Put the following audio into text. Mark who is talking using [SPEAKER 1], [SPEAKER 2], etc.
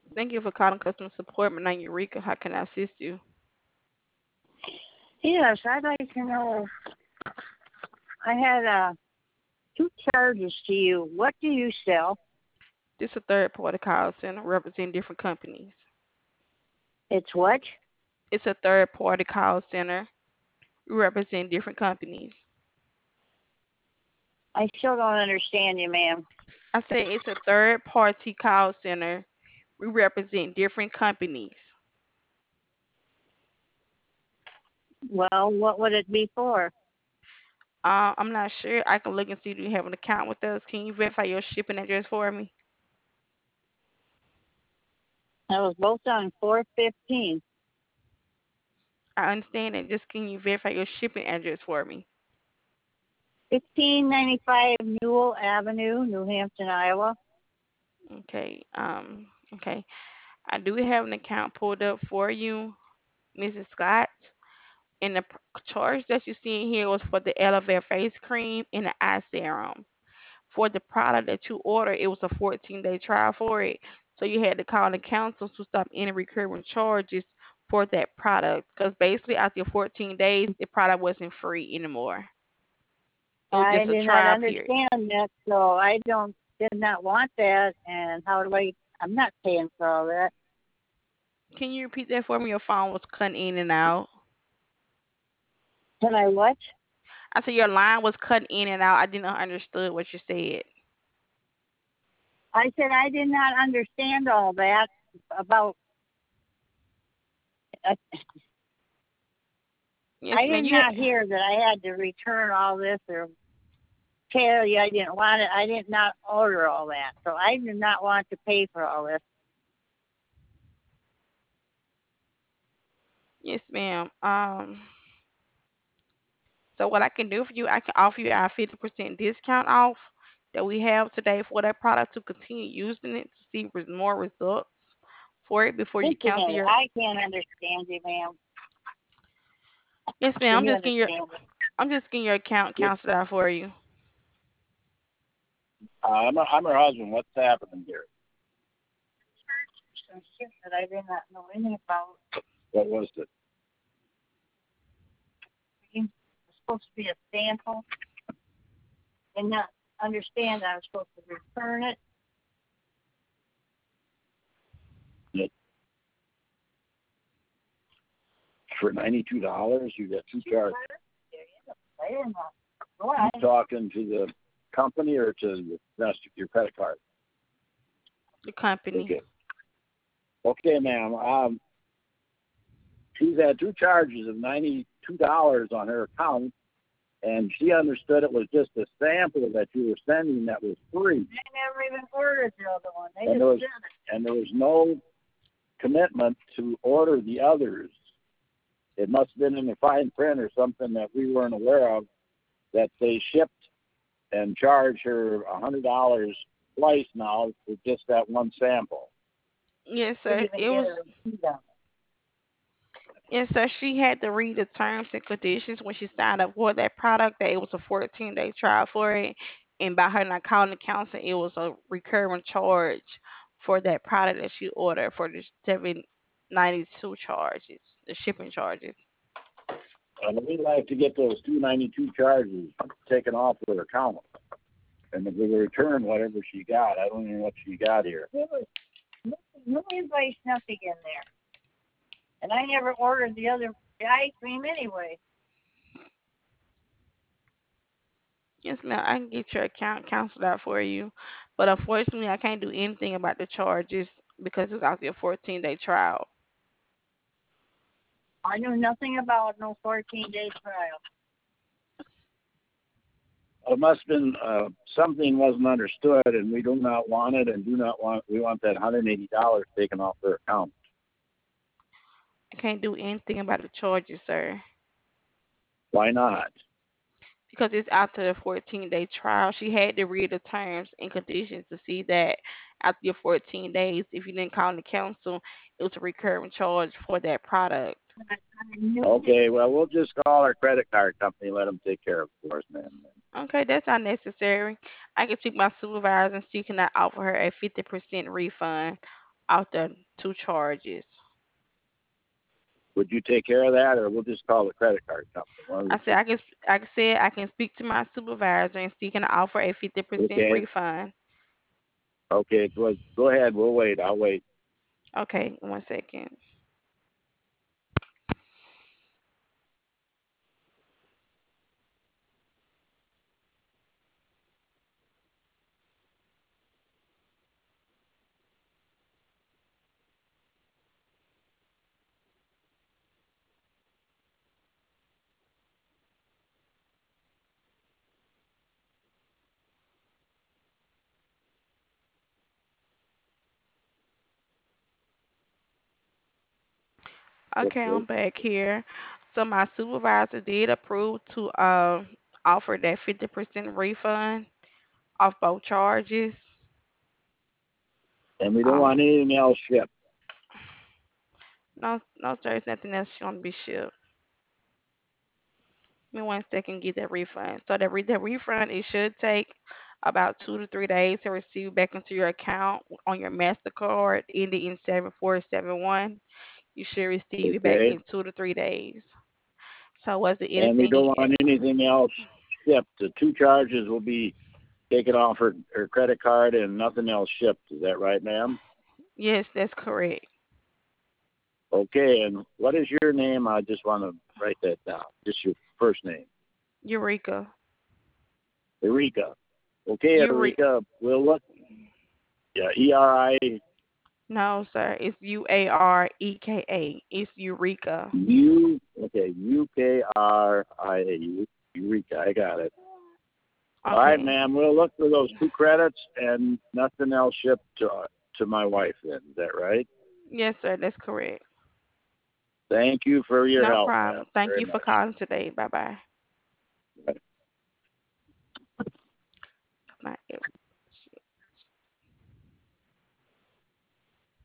[SPEAKER 1] Thank you for calling customer support. My name is Eureka. How can I assist you?
[SPEAKER 2] Yes, I'd like to know. I had two charges to you. What do you sell?
[SPEAKER 1] This is a third party call center representing different companies.
[SPEAKER 2] It's what?
[SPEAKER 1] It's a third party call center. We represent different companies.
[SPEAKER 2] I still don't understand you, ma'am.
[SPEAKER 1] I said it's a third party call center. We represent different companies.
[SPEAKER 2] Well, what would it be for?
[SPEAKER 1] I'm not sure. I can look and see if you have an account with us. Can you verify your shipping address for me?
[SPEAKER 2] I was both on 415,
[SPEAKER 1] I understand that. Just can you verify your shipping address for me?
[SPEAKER 2] 1595 Newell Avenue, New Hampton, Iowa.
[SPEAKER 1] Okay. Okay. I do have an account pulled up for you, Mrs. Scott. And the charge that you see in here was for the aloe vera face cream and the eye serum. For the product that you ordered, it was a 14-day trial for it. So you had to call the council to stop any recurring charges for that product. Because basically, after your 14 days, the product wasn't free anymore. It was
[SPEAKER 2] I
[SPEAKER 1] just a
[SPEAKER 2] did not
[SPEAKER 1] trial period.
[SPEAKER 2] understand that, so I don't did not want that. And how do I? I'm not paying for all that.
[SPEAKER 1] Can you repeat that for me? Your phone was cutting in and out.
[SPEAKER 2] Can I what?
[SPEAKER 1] I said your line was cutting in and out. I didn't understood what you said.
[SPEAKER 2] I said I did not understand all that about. Uh,
[SPEAKER 1] Yes,
[SPEAKER 2] I
[SPEAKER 1] ma'am.
[SPEAKER 2] did
[SPEAKER 1] You
[SPEAKER 2] not hear that I had to return all this or tell you I didn't want it. I did not order all that, so I did not want to pay for all this.
[SPEAKER 1] yes, ma'am. So what I can do for you, I can offer you our 50% discount off that we have today for that product to continue using it to see more results for it before
[SPEAKER 2] Just
[SPEAKER 1] you
[SPEAKER 2] a
[SPEAKER 1] cancel
[SPEAKER 2] minute.
[SPEAKER 1] your.
[SPEAKER 2] I can't understand you, ma'am.
[SPEAKER 1] Yes, ma'am.
[SPEAKER 2] Can you understand me?
[SPEAKER 1] I'm just getting your account canceled out for you.
[SPEAKER 3] I'm her husband. What's happening here?
[SPEAKER 2] Some shit that I did not know anything about.
[SPEAKER 3] What was it?
[SPEAKER 2] It's supposed to be a sample, and not understand I was supposed to return it.
[SPEAKER 3] It for $92, you get two charges.
[SPEAKER 2] I didn't know. Go
[SPEAKER 3] You
[SPEAKER 2] ahead.
[SPEAKER 3] talking to the company or to the rest of your credit card?
[SPEAKER 1] The company.
[SPEAKER 3] Okay. Okay, ma'am. She's had two charges of $92 on her account, and she understood it was just a sample that you were sending that was free.
[SPEAKER 2] I never even ordered the other one. They
[SPEAKER 3] And
[SPEAKER 2] just
[SPEAKER 3] there was,
[SPEAKER 2] sent it.
[SPEAKER 3] and there was no commitment to order the others. It must have been in the fine print or something that we weren't aware of, that they shipped and charged her $100 twice now for just that one sample.
[SPEAKER 1] Yes,
[SPEAKER 2] Didn't
[SPEAKER 1] sir.
[SPEAKER 2] even
[SPEAKER 1] It
[SPEAKER 2] get
[SPEAKER 1] was.
[SPEAKER 2] a receipt on it.
[SPEAKER 1] Yes, sir. She had to read the terms and conditions when she signed up for that product. That it was a 14-day trial for it, and by her not calling the council, it was a recurring charge for that product that she ordered for the 792 charges, the shipping charges.
[SPEAKER 3] And we'd like to get those 292 charges taken off her account. And if we return whatever she got, I don't know what she got here.
[SPEAKER 2] There was no invoice, nothing in there. And I never ordered the other ice cream anyway.
[SPEAKER 1] Yes, ma'am. I can get your account canceled out for you, but unfortunately, I can't do anything about the charges because it's after a 14-day trial.
[SPEAKER 2] I knew nothing about no 14-day trial.
[SPEAKER 3] It must have been something wasn't understood, and we do not want it, and we want that $180 taken off her account.
[SPEAKER 1] I can't do anything about the charges, sir.
[SPEAKER 3] Why not?
[SPEAKER 1] Because it's after the 14-day trial. She had to read the terms and conditions to see that after your 14 days, if you didn't call the council, it was a recurring charge for that product.
[SPEAKER 2] I knew
[SPEAKER 3] Okay, well, we'll just call our credit card company and let them take care of it for us, man.
[SPEAKER 1] Okay, that's not necessary. I can speak to my supervisor and she cannot offer her a 50% refund off the two charges.
[SPEAKER 3] Would you take care of that, or we'll just call the credit card company? One of
[SPEAKER 1] I
[SPEAKER 3] the
[SPEAKER 1] said
[SPEAKER 3] two.
[SPEAKER 1] I can speak to my supervisor and see can I offer a 50%
[SPEAKER 3] Okay.
[SPEAKER 1] refund.
[SPEAKER 3] Okay. Go ahead. We'll wait. I'll wait.
[SPEAKER 1] Okay, 1 second. Okay, I'm
[SPEAKER 3] Okay.
[SPEAKER 1] back here. So my supervisor did approve to offer that 50% refund off both charges.
[SPEAKER 3] And we don't
[SPEAKER 1] Um,
[SPEAKER 3] want anything else shipped.
[SPEAKER 1] no, no, sir, there's nothing else going to be shipped. Give me 1 second, get that refund. So the refund it should take about 2 to 3 days to receive back into your account on your Mastercard ending in 7471. You should receive it back
[SPEAKER 3] Okay.
[SPEAKER 1] in 2 to 3 days. So was there
[SPEAKER 3] And we
[SPEAKER 1] anything?
[SPEAKER 3] don't want anything else shipped. The two charges will be taken off her credit card and nothing else shipped. Is that right, ma'am?
[SPEAKER 1] Yes, that's correct.
[SPEAKER 3] Okay. And what is your name? I just want to write that down. Just your first name.
[SPEAKER 1] Eureka.
[SPEAKER 3] Erika. Okay,
[SPEAKER 1] Eureka.
[SPEAKER 3] Erika. We'll look. Yeah, ERIU.
[SPEAKER 1] No, sir. It's UAREKA. It's Eureka.
[SPEAKER 3] Okay, UKRIA. Eureka. I got it. All right,
[SPEAKER 1] Okay.
[SPEAKER 3] ma'am. We'll look for those two credits and nothing else shipped to my wife. Then is that right?
[SPEAKER 1] Yes, sir. That's correct.
[SPEAKER 3] Thank you for your
[SPEAKER 1] No
[SPEAKER 3] help, ma'am.
[SPEAKER 1] problem. Thank
[SPEAKER 3] Very
[SPEAKER 1] you for
[SPEAKER 3] much.
[SPEAKER 1] calling today. Bye bye.